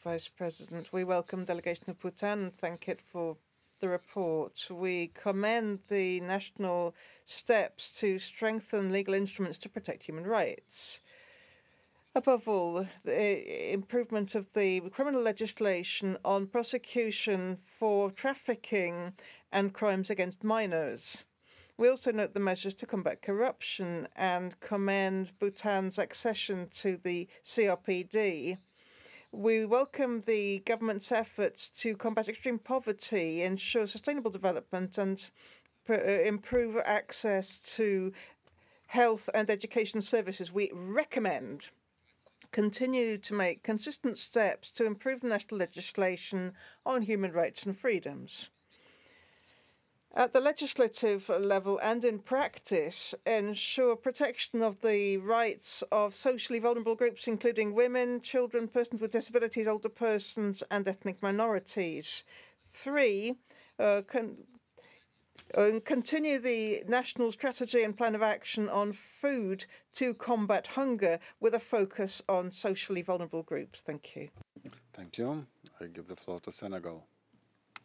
Vice President. We welcome delegation of Bhutan and thank it for the report. We commend the national steps to strengthen legal instruments to protect human rights. Above all, the improvement of the criminal legislation on prosecution for trafficking and crimes against minors. We also note the measures to combat corruption and commend Bhutan's accession to the CRPD. We welcome the government's efforts to combat extreme poverty, ensure sustainable development, and improve access to health and education services. We recommend continue to make consistent steps to improve the national legislation on human rights and freedoms. At the legislative level and in practice, ensure protection of the rights of socially vulnerable groups, including women, children, persons with disabilities, older persons, and ethnic minorities. Three, continue the national strategy and plan of action on food to combat hunger with a focus on socially vulnerable groups. Thank you. Thank you. I give the floor to Senegal.